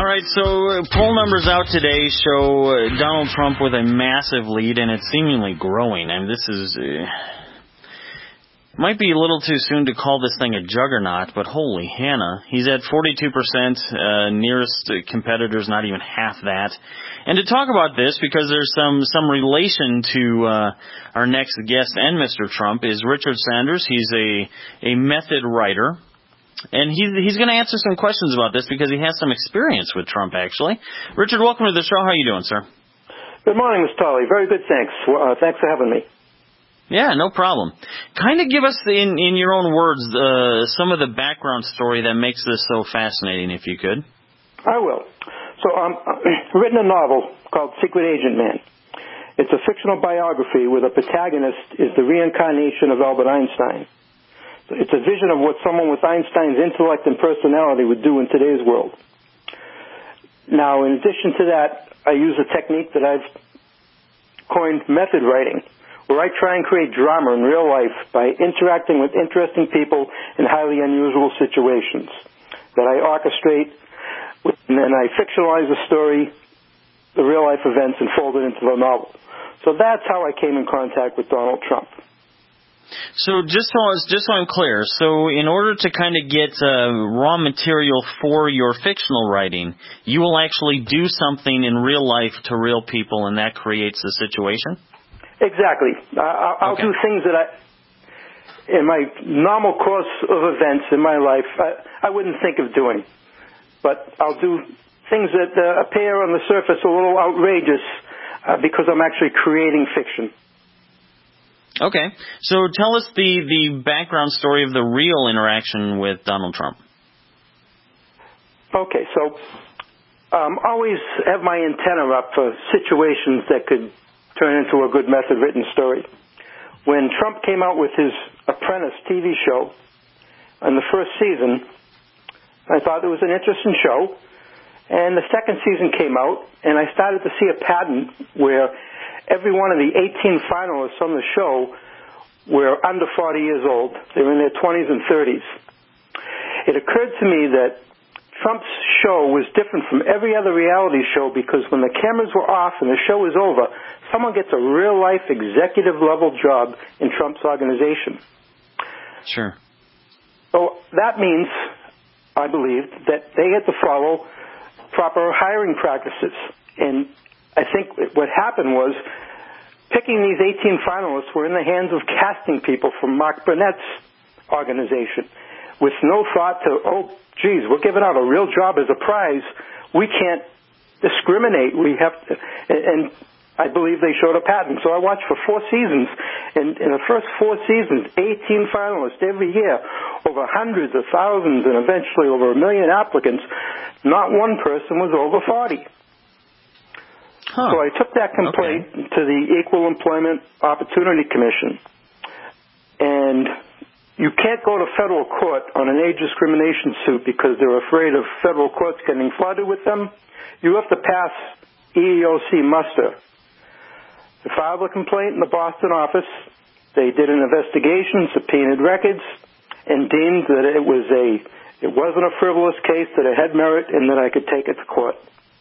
right, so poll numbers out today show Donald Trump with a massive lead, and it's seemingly growing. And this is... might be a little too soon to call this thing a juggernaut, but holy Hannah. He's at 42%, nearest competitor's not even half that. And to talk about this, because there's some relation to our next guest and Mr. Trump, is Richard Sanders. He's a method writer. And he's going to answer some questions about this because he has some experience with Trump, actually. Richard, welcome to the show. How are you doing, sir? Good morning, Mr. Tolley. Very good, thanks. Thanks for having me. Yeah, no problem. Kind of give us, in your own words, some of the background story that makes this so fascinating, if you could. I will. So I've written a novel called Secret Agent Man. It's a fictional biography where the protagonist is the reincarnation of Albert Einstein. It's a vision of what someone with Einstein's intellect and personality would do in today's world. Now, in addition to that, I use a technique that I've coined method writing, where I try and create drama in real life by interacting with interesting people in highly unusual situations that I orchestrate, and then I fictionalize the story, the real-life events, and fold it into the novel. So that's how I came in contact with Donald Trump. So just so I'm clear, so in order to kind of get raw material for your fictional writing, you will actually do something in real life to real people, and that creates the situation? Exactly. I'll do things that in my normal course of events in my life, I wouldn't think of doing. But I'll do things that appear on the surface a little outrageous because I'm actually creating fiction. Okay. So tell us the background story of the real interaction with Donald Trump. Okay, so always have my antenna up for situations that could turn into a good method-written story. When Trump came out with his Apprentice TV show in the first season, I thought it was an interesting show. And the second season came out, and I started to see a pattern where every one of the 18 finalists on the show were under 40 years old. They were in their 20s and 30s. It occurred to me that Trump's show was different from every other reality show because when the cameras were off and the show was over, someone gets a real-life executive-level job in Trump's organization. Sure. So that means, I believed, that they had to follow proper hiring practices. And I think what happened was picking these 18 finalists were in the hands of casting people from Mark Burnett's organization with no thought to, oh, geez, we're giving out a real job as a prize. We can't discriminate. We have to, and I believe they showed a pattern. So I watched for 4 seasons, and in the first 4 seasons, 18 finalists every year, over hundreds of thousands, and eventually over 1 million applicants. Not one person was over 40. Huh. So I took that complaint to the Equal Employment Opportunity Commission, and you can't go to federal court on an age discrimination suit because they're afraid of federal courts getting flooded with them. You have to pass EEOC muster. They filed a complaint in the Boston office. They did an investigation, subpoenaed records, and deemed that it wasn't a frivolous case, that it had merit, and that I could take it to court.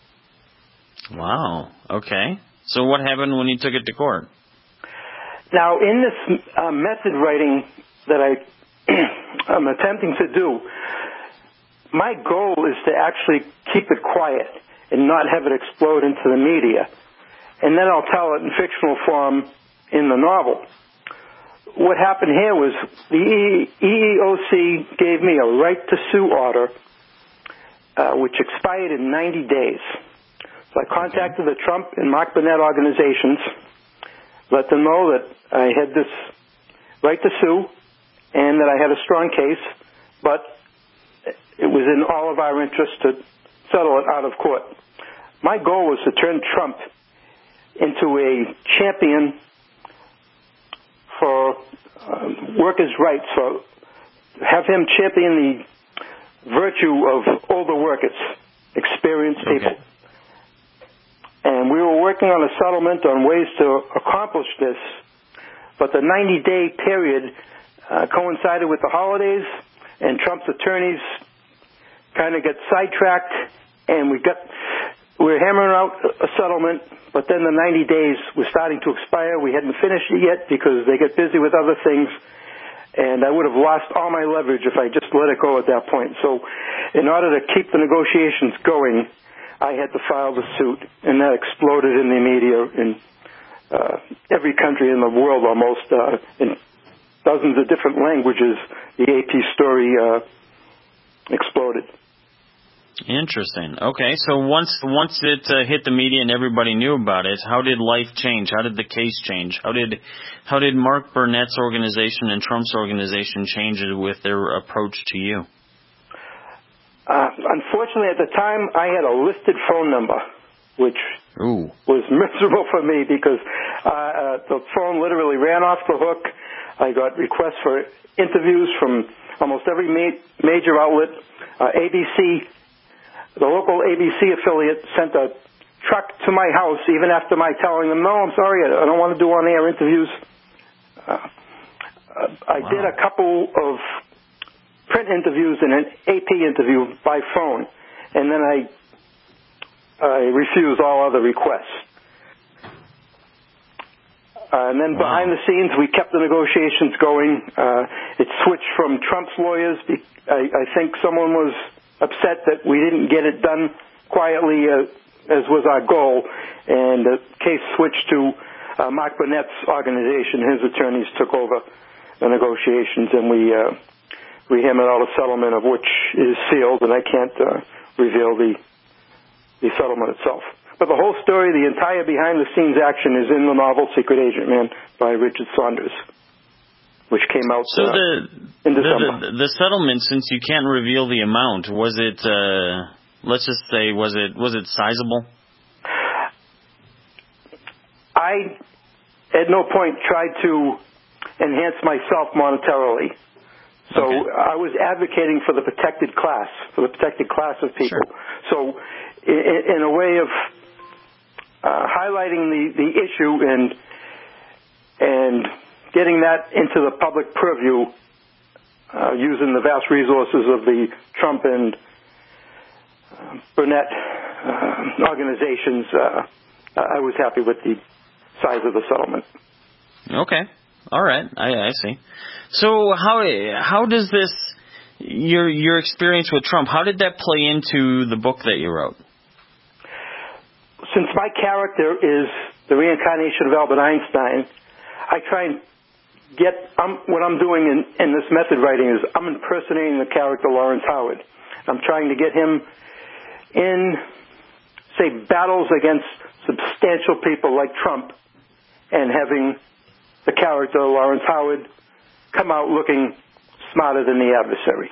Wow. Okay. So what happened when you took it to court? Now, in this method writing that I'm attempting to do, my goal is to actually keep it quiet and not have it explode into the media. And then I'll tell it in fictional form in the novel. What happened here was the EEOC gave me a right-to-sue order, which expired in 90 days. So I contacted the Trump and Mark Burnett organizations, let them know that I had this right to sue and that I had a strong case, but it was in all of our interest to settle it out of court. My goal was to turn Trump into a champion for workers' rights, so have him champion the virtue of older workers, experienced people. And we were working on a settlement on ways to accomplish this, but the 90-day period coincided with the holidays, and Trump's attorneys kind of got sidetracked and we were hammering out a settlement, but then the 90 days was starting to expire. We hadn't finished it yet because they get busy with other things, and I would have lost all my leverage if I just let it go at that point. So in order to keep the negotiations going, I had to file the suit, and that exploded in the media in every country in the world almost, in dozens of different languages. The AP story exploded. Interesting. Okay, so once it hit the media and everybody knew about it, how did life change? How did the case change? How did Mark Burnett's organization and Trump's organization change with their approach to you? Unfortunately, at the time, I had a listed phone number, which was miserable for me because the phone literally ran off the hook. I got requests for interviews from almost every major outlet. ABC, the local ABC affiliate, sent a truck to my house even after my telling them, no, I'm sorry, I don't want to do on-air interviews. I did a couple of print interviews and an AP interview by phone, and then I refused all other requests. And then behind the scenes, we kept the negotiations going. It switched from Trump's lawyers. I think someone was upset that we didn't get it done quietly, as was our goal, and the case switched to Mark Burnett's organization. His attorneys took over the negotiations, and we hammered out a settlement of which is sealed, and I can't reveal the settlement itself. But the whole story, the entire behind-the-scenes action is in the novel Secret Agent Man by Richard Saunders, which came out in December. The settlement, since you can't reveal the amount, was it, let's just say, was it sizable? I, at no point, tried to enhance myself monetarily. So I was advocating for the protected class, of people. Sure. So in a way of highlighting the issue and getting that into the public purview, using the vast resources of the Trump and Burnett organizations, I was happy with the size of the settlement. Okay. All right. I see. So how does this, your experience with Trump, how did that play into the book that you wrote? Since my character is the reincarnation of Albert Einstein, I try and what I'm doing in this method writing is I'm impersonating the character Lawrence Howard. I'm trying to get him in, say, battles against substantial people like Trump, and having the character Lawrence Howard come out looking smarter than the adversary.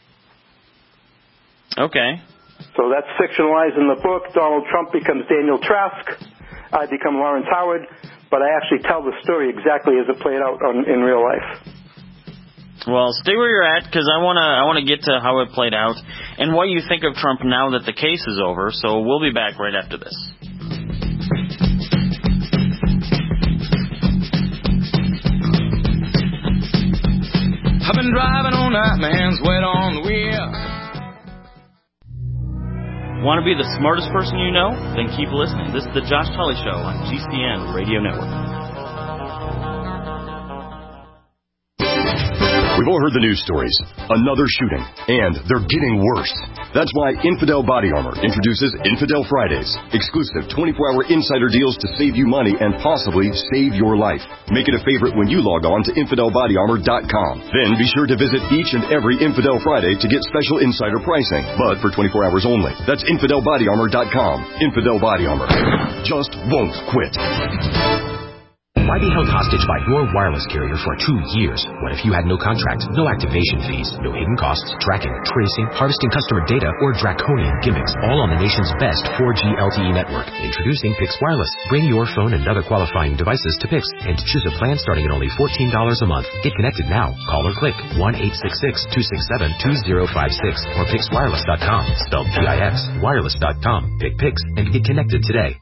Okay. So that's fictionalized in the book. Donald Trump becomes Daniel Trask. I become Lawrence Howard, but I actually tell the story exactly as it played out in real life. Well, stay where you're at, because I want to get to how it played out and what you think of Trump now that the case is over. So we'll be back right after this. I've been driving all night, my hands wet on the wheel. Want to be the smartest person you know? Then keep listening. This is the Josh Tully Show on GCN Radio Network. We've all heard the news stories. Another shooting. And they're getting worse. That's why Infidel Body Armor introduces Infidel Fridays. Exclusive 24-hour insider deals to save you money and possibly save your life. Make it a favorite when you log on to InfidelBodyArmor.com. Then be sure to visit each and every Infidel Friday to get special insider pricing. But for 24 hours only. That's InfidelBodyArmor.com. Infidel Body Armor. Just won't quit. Why be held hostage by your wireless carrier for 2 years? What if you had no contract, no activation fees, no hidden costs, tracking, tracing, harvesting customer data, or draconian gimmicks, all on the nation's best 4G LTE network? Introducing Pix Wireless. Bring your phone and other qualifying devices to Pix and choose a plan starting at only $14 a month. Get connected now. Call or click 1-866-267-2056 or PixWireless.com. Spelled P-I-X. Wireless.com. Pick Pix and get connected today.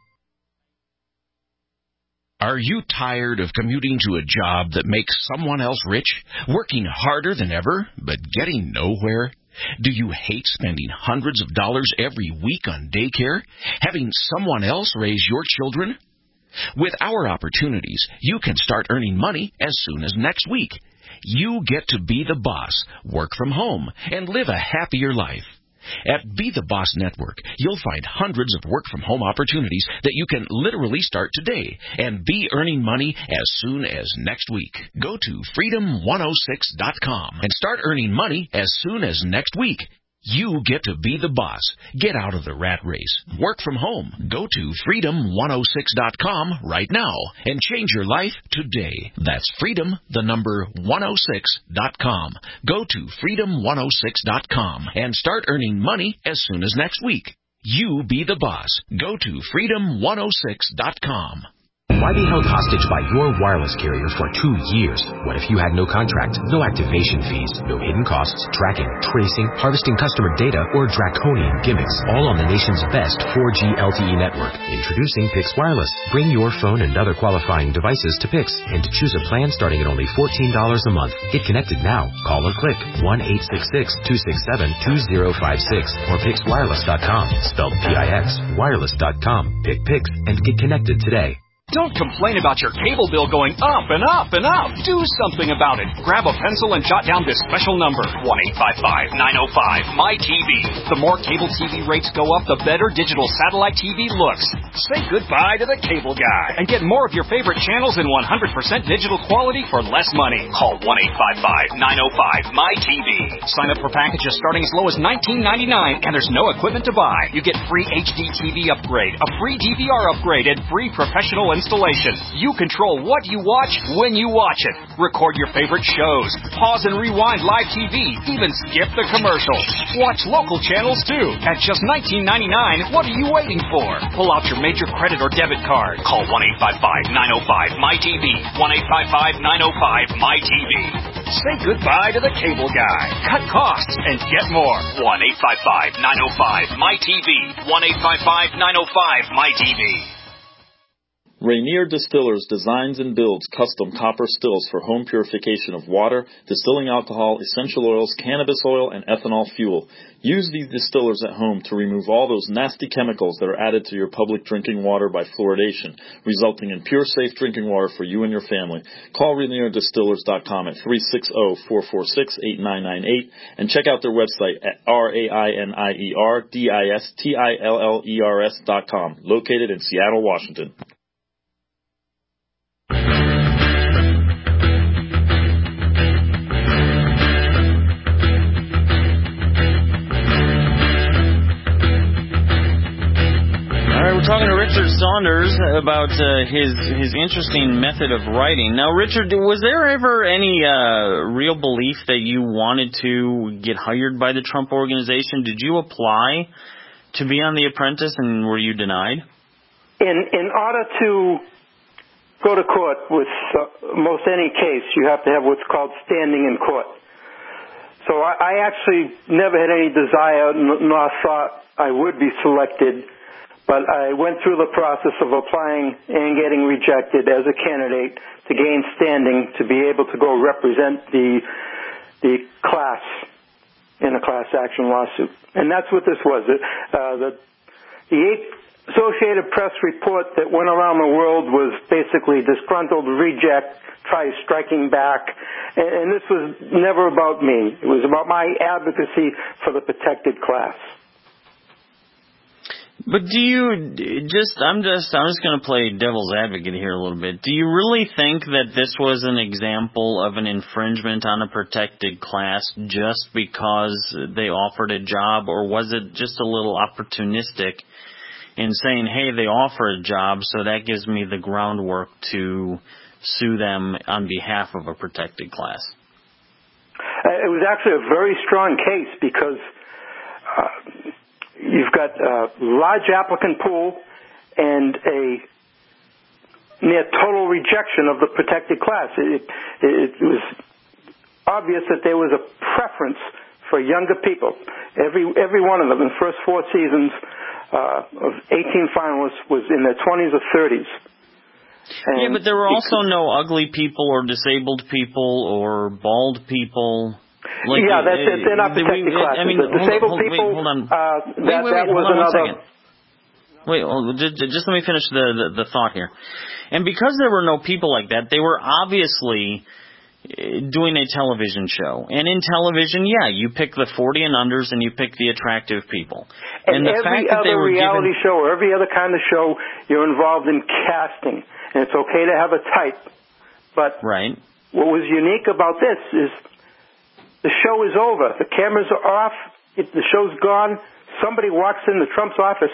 Are you tired of commuting to a job that makes someone else rich, working harder than ever, but getting nowhere? Do you hate spending hundreds of dollars every week on daycare? Having someone else raise your children? With our opportunities, you can start earning money as soon as next week. You get to be the boss, work from home, and live a happier life. At Be the Boss Network, you'll find hundreds of work-from-home opportunities that you can literally start today and be earning money as soon as next week. Go to freedom106.com and start earning money as soon as next week. You get to be the boss. Get out of the rat race. Work from home. Go to freedom106.com right now and change your life today. That's freedom106.com. Go to freedom106.com and start earning money as soon as next week. You be the boss. Go to freedom106.com. Why be held hostage by your wireless carrier for 2 years? What if you had no contract, no activation fees, no hidden costs, tracking, tracing, harvesting customer data, or draconian gimmicks, all on the nation's best 4G LTE network? Introducing Pix Wireless. Bring your phone and other qualifying devices to Pix and choose a plan starting at only $14 a month. Get connected now. Call or click 1-866-267-2056 or PixWireless.com. Spelled P-I-X, wireless.com. Pick Pix and get connected today. Don't complain about your cable bill going up and up and up. Do something about it. Grab a pencil and jot down this special number, 1-855-905-MY-TV. The more cable TV rates go up, the better digital satellite TV looks. Say goodbye to the cable guy and get more of your favorite channels in 100% digital quality for less money. Call 1-855-905-MY-TV. Sign up for packages starting as low as $19.99, and there's no equipment to buy. You get free HD TV upgrade, a free DVR upgrade, and free professional installation. You control what you watch when you watch it. Record your favorite shows. Pause and rewind live TV. Even skip the commercials. Watch local channels too. At just $19.99, what are you waiting for? Pull out your major credit or debit card. Call 1-855-905-MY-TV. 1-855-905-MY-TV. Say goodbye to the cable guy. Cut costs and get more. 1-855-905-MY-TV. 1-855-905-MY-TV. Rainier Distillers designs and builds custom copper stills for home purification of water, distilling alcohol, essential oils, cannabis oil, and ethanol fuel. Use these distillers at home to remove all those nasty chemicals that are added to your public drinking water by fluoridation, resulting in pure, safe drinking water for you and your family. Call RainierDistillers.com at 360-446-8998 and check out their website at RainierDistillers.com, located in Seattle, Washington. We're talking to Richard Saunders about his interesting method of writing. Now, Richard, was there ever any real belief that you wanted to get hired by the Trump Organization? Did you apply to be on The Apprentice, and were you denied? In order to go to court with most any case, you have to have what's called standing in court. So I actually never had any desire nor thought I would be selected. But I went through the process of applying and getting rejected as a candidate to gain standing to be able to go represent the class in a class action lawsuit. And that's what this was. The Associated Press report that went around the world was basically disgruntled reject, try striking back. And this was never about me. It was about my advocacy for the protected class. But do you I'm just going to play devil's advocate here a little bit. Do you really think that this was an example of an infringement on a protected class just because they offered a job, or was it just a little opportunistic in saying, hey, they offer a job, so that gives me the groundwork to sue them on behalf of a protected class? It was actually a very strong case because you've got a large applicant pool and a near total rejection of the protected class. It was obvious that there was a preference for younger people. Every one of them in the first 4 seasons of 18 finalists was in their 20s or 30s. And yeah, but there were also no ugly people or disabled people or bald people Like, yeah, that's it. They're not protected classes. I mean, the disabled people. Hold on. That was another. Just let me finish the thought here. And because there were no people like that, they were obviously doing a television show. And in television, yeah, you pick the 40 and unders and you pick the attractive people. And the every fact that other reality show or every other kind of show, you're involved in casting. And it's okay to have a type. But what was unique about this is the show is over. The cameras are off. The show's gone. Somebody walks into Trump's office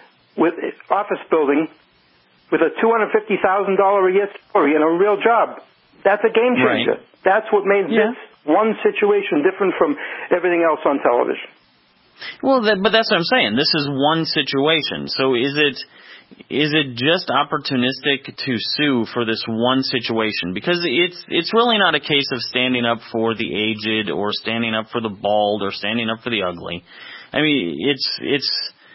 building with a $250,000 a year salary and a real job. That's a game changer. Right. That's what made this one situation different from everything else on television. Well, but that's what I'm saying. This is one situation. So is it just opportunistic to sue for this one situation? Because it's really not a case of standing up for the aged or standing up for the bald or standing up for the ugly. I mean, it's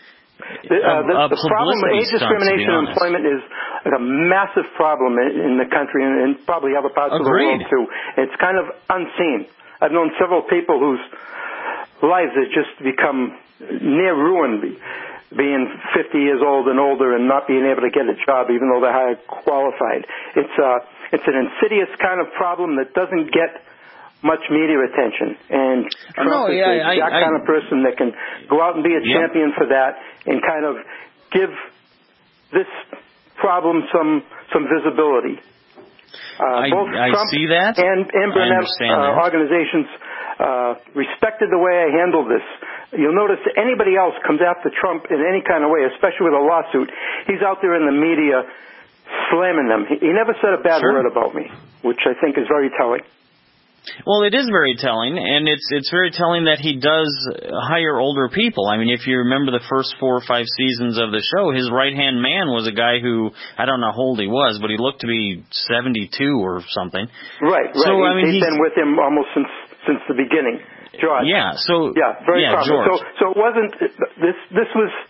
the problem with age discrimination in employment is a massive problem in the country and probably other parts of the world too. It's kind of unseen. I've known several people whose lives have just become near ruin, being 50 years old and older and not being able to get a job even though they're higher qualified. It's an insidious kind of problem that doesn't get much media attention, and Trump is that kind of person that can go out and be a champion for that and kind of give this problem some visibility. Both Trump see that. and Burnett organizations respected the way I handled this. You'll notice that anybody else comes after Trump in any kind of way, especially with a lawsuit, he's out there in the media slamming them. He never said a bad word about me, which I think is very telling. Well, it is very telling, and it's very telling that he does hire older people. I mean, if you remember the first 4 or 5 seasons of the show, his right-hand man was a guy who, I don't know how old he was, but he looked to be 72 or something. Right. So, he's been with him almost since the beginning. George. Yeah, very prominent. George. So it wasn't, this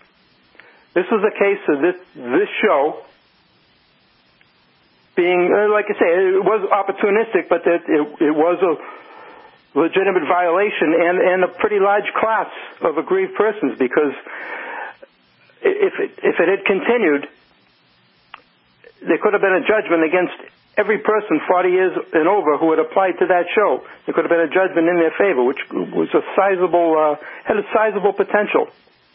was a case of this show being, like I say, it was opportunistic, but it was a legitimate violation and a pretty large class of aggrieved persons, because if it had continued, there could have been a judgment against every person 40 years and over who had applied to that show. There could have been a judgment in their favor, which was had a sizable potential.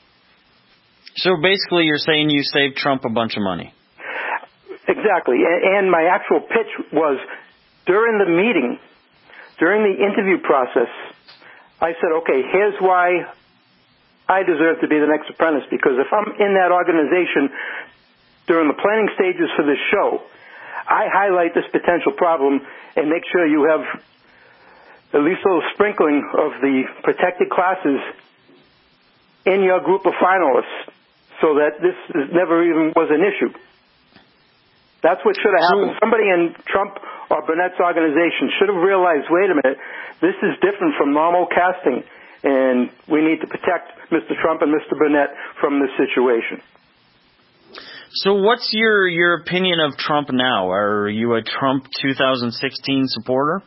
So basically you're saying you saved Trump a bunch of money. Exactly. And my actual pitch was, during the meeting, during the interview process, I said, okay, here's why I deserve to be the next apprentice, because if I'm in that organization during the planning stages for this show, I highlight this potential problem and make sure you have at least a little sprinkling of the protected classes in your group of finalists so that this never even was an issue. That's what should have happened. Somebody in Trump or Burnett's organization should have realized, wait a minute, this is different from normal casting, and we need to protect Mr. Trump and Mr. Burnett from this situation. So what's your opinion of Trump now? Are you a Trump 2016 supporter?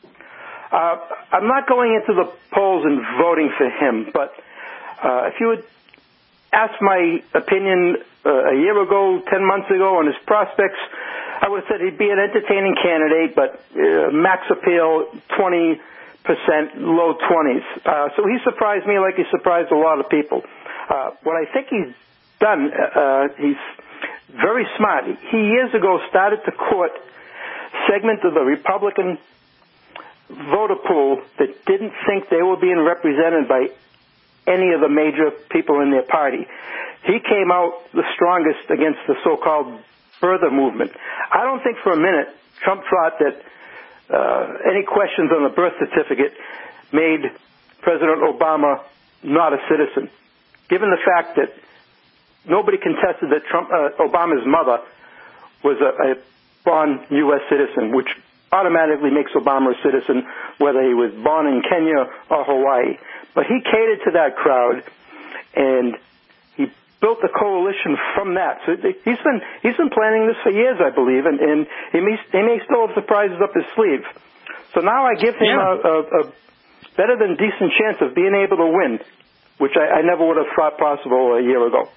I'm not going into the polls and voting for him, but if you would ask my opinion a year ago, 10 months ago, on his prospects, I would have said he'd be an entertaining candidate, but max appeal, 20%, low 20s. So he surprised me like he surprised a lot of people. What I think he's done, he's very smart. He years ago started to court segment of the Republican voter pool that didn't think they were being represented by any of the major people in their party. He came out the strongest against the so-called birther movement. I don't think for a minute Trump thought that any questions on the birth certificate made President Obama not a citizen, given the fact that nobody contested that Obama's mother was a born U.S. citizen, which automatically makes Obama a citizen, whether he was born in Kenya or Hawaii. But he catered to that crowd, and he built a coalition from that. So he's been planning this for years, I believe, and he may still have surprises up his sleeve. So now I give him a better than decent chance of being able to win, which I never would have thought possible a year ago.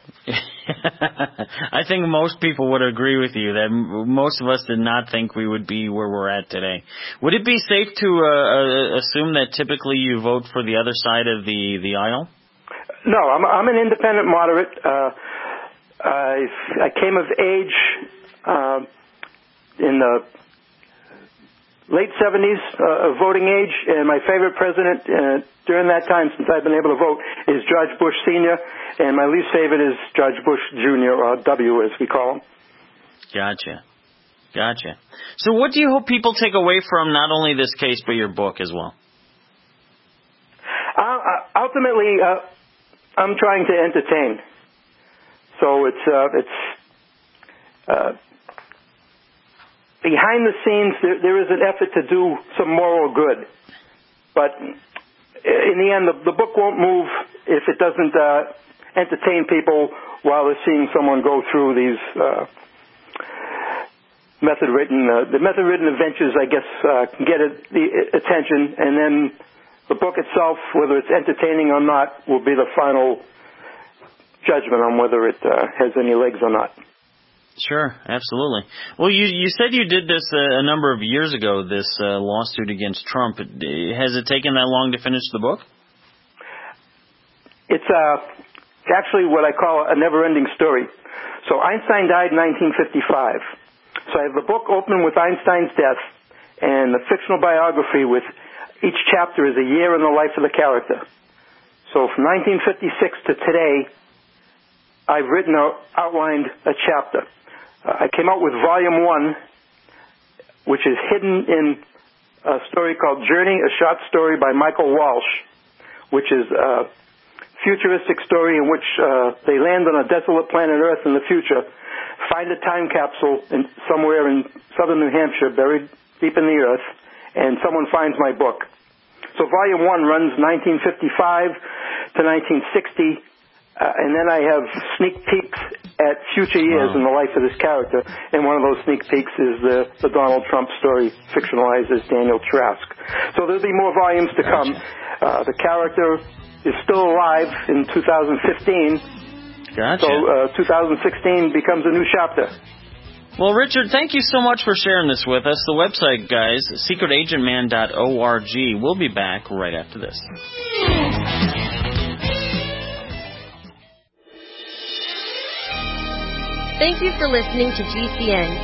I think most people would agree with you that most of us did not think we would be where we're at today. Would it be safe to assume that typically you vote for the other side of the aisle? No, I'm an independent moderate. I came of age in the late 70s, voting age, and my favorite president during that time, since I've been able to vote, is George Bush Sr., and my least favorite is George Bush Jr., or W as we call him. Gotcha. So what do you hope people take away from not only this case, but your book as well? Ultimately, I'm trying to entertain. So it's behind the scenes, there is an effort to do some moral good. But in the end, the book won't move if it doesn't entertain people while they're seeing someone go through these method-written adventures, I guess, can get the attention. And then the book itself, whether it's entertaining or not, will be the final judgment on whether it has any legs or not. Sure, absolutely. Well, you said you did this a number of years ago, this lawsuit against Trump. Has it taken that long to finish the book? It's actually what I call a never-ending story. So Einstein died in 1955. So I have the book open with Einstein's death and the fictional biography with each chapter is a year in the life of the character. So from 1956 to today, I've outlined a chapter. I came out with Volume 1, which is hidden in a story called Journey, a short story by Michael Walsh, which is a futuristic story in which they land on a desolate planet Earth in the future, find a time capsule somewhere in southern New Hampshire, buried deep in the earth, and someone finds my book. So Volume 1 runs 1955 to 1960, and then I have sneak peeks at future years in the life of this character, and one of those sneak peeks is the Donald Trump story, fictionalized as Daniel Trask. So there'll be more volumes to come. The character is still alive in 2015. Gotcha. So 2016 becomes a new chapter. Well, Richard, thank you so much for sharing this with us. The website, guys, secretagentman.org. We'll be back right after this. Thank you for listening to GCN,